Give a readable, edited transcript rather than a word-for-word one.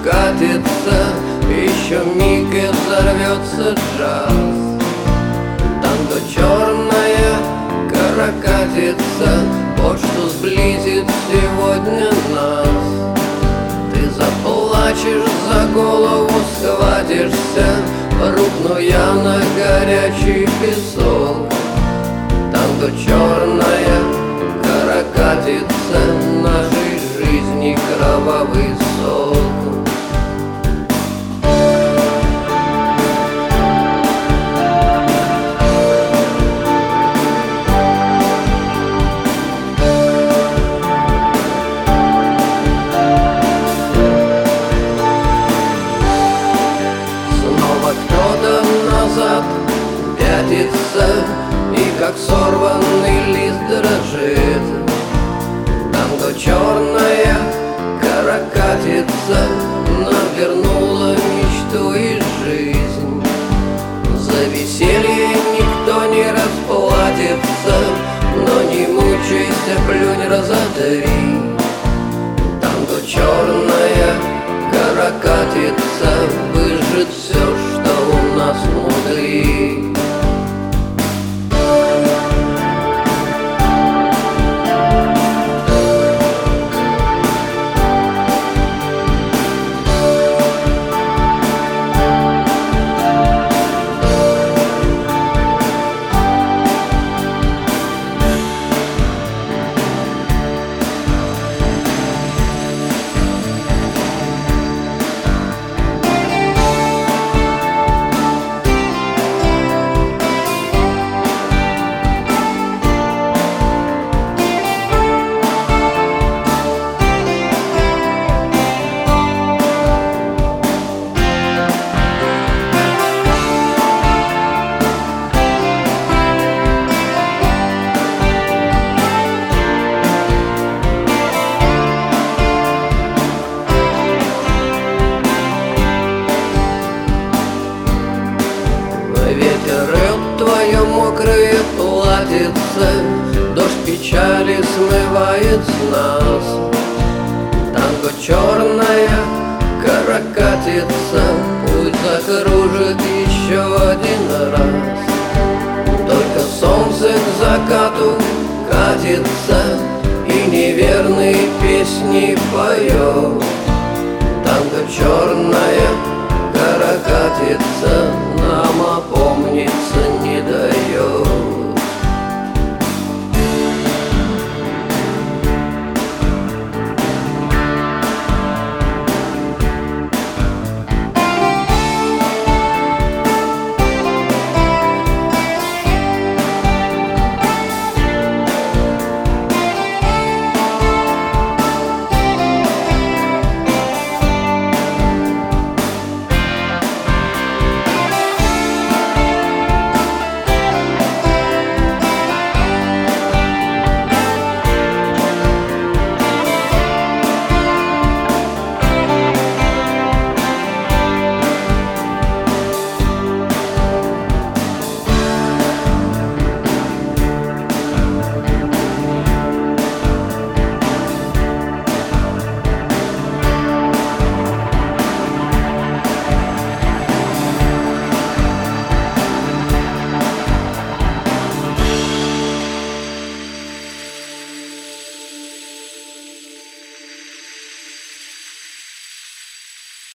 катится, еще миг и взорвется джаз. Танго черная каракатица, вот что сблизит сегодня нас. Ты заплачешь, за голову схватишься, рухну я на горячий песок. Танго черная каракатица, нашей жизни кровавый сок. Пятится и как сорванный лист дрожит. Танго черная каракатица нам вернула мечту и жизнь. За веселье никто не расплатится, но не мучайся, плюнь раза три. Танго черная каракатица выжжет все, что у нас внутри. Ветер рвет твое мокрое платьице, дождь печали смывает с нас. Танго черная каракатица, путь закружит еще один раз. Только солнце к закату катится и неверные песни поет. Танго черная каракатица нам опомниться не дает.